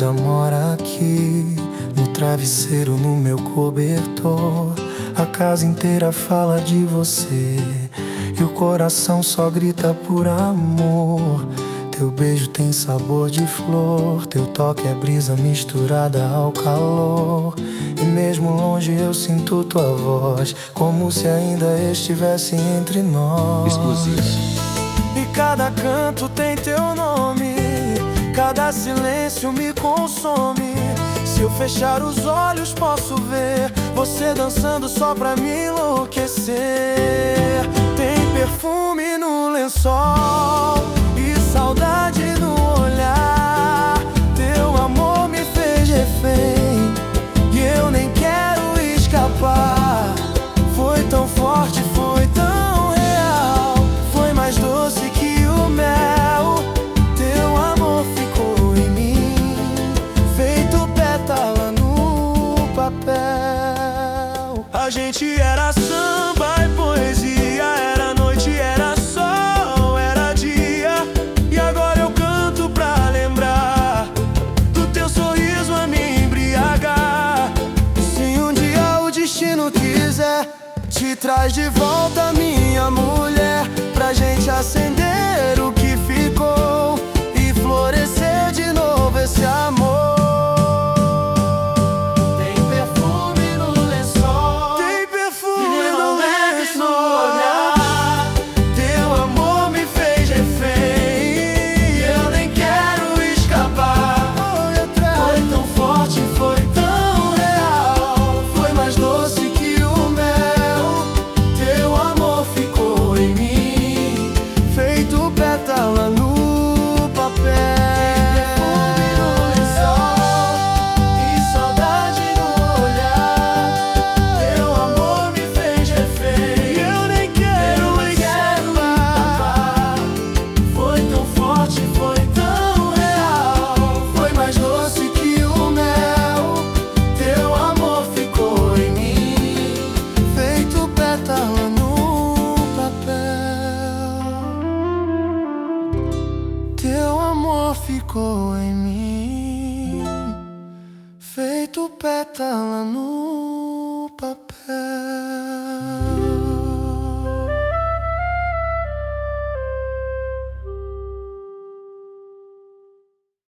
ainda mora aqui, no travesseiro, no meu cobertor. A casa inteira fala de você e o coração só grita por amor. Teu beijo tem sabor de flor, teu toque é brisa misturada ao calor. E mesmo longe eu sinto tua voz, como se ainda estivesse entre nós. Exclusivo. E cada canto tem teu nome, cada silêncio me consome. Se eu fechar os olhos posso ver você dançando só pra me enlouquecer. Tem perfume no lençol e saudade no olhar. Teu amor me fez refém e eu nem quero escapar. Foi tão forte, foi tão real, foi mais doce que o mel. Teu amor ficou em mim, feito pétala no papel. A gente era samba e poesia, era noite, era sol, era dia. E agora eu canto pra lembrar do teu sorriso a me embriagar. Se um dia o destino quiser, te traz de volta minha mulher, pra gente acender o que ficou e florescer de novo esse amor. Tem perfume no lençol, tem perfume no lenço no olhar. Teu amor me fez refém e eu nem quero escapar. Foi tão forte, foi tão real, foi mais doce que o mel. Teu amor ficou em mim, feito pétala no papel. E saudade no olhar. Teu amor me fez refém e eu nem quero escapar. Foi tão forte, foi tão real, foi mais doce que o mel. Teu amor ficou em mim, feito pétala no papel. Teu amor ficou em mim, feito pétala no papel.